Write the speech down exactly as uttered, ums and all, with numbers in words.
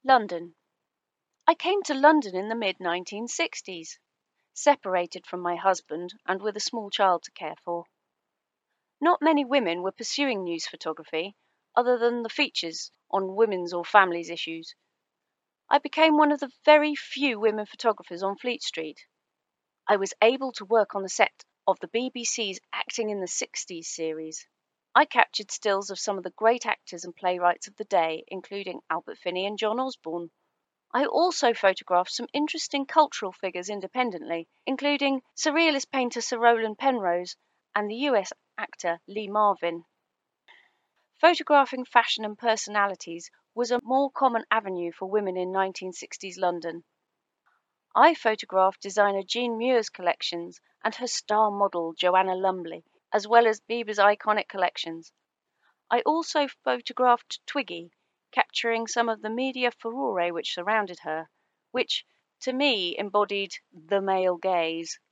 London. I came to London in the mid nineteen sixties, separated from my husband and with a small child to care for. Not many women were pursuing news photography, other than the features on women's or families' issues. I became one of the very few women photographers on Fleet Street. I was able to work on the set of the B B C's Acting in the sixties series. I captured stills of some of the great actors and playwrights of the day, including Albert Finney and John Osborne. I also photographed some interesting cultural figures independently, including surrealist painter Sir Rowland Penrose and the U S actor Lee Marvin. Photographing fashion and personalities was a more common avenue for women in nineteen sixties London. I photographed designer Jean Muir's collections and her star model Joanna Lumley, as well as Bieber's iconic collections. I also photographed Twiggy, capturing some of the media furore which surrounded her, which, to me, embodied the male gaze.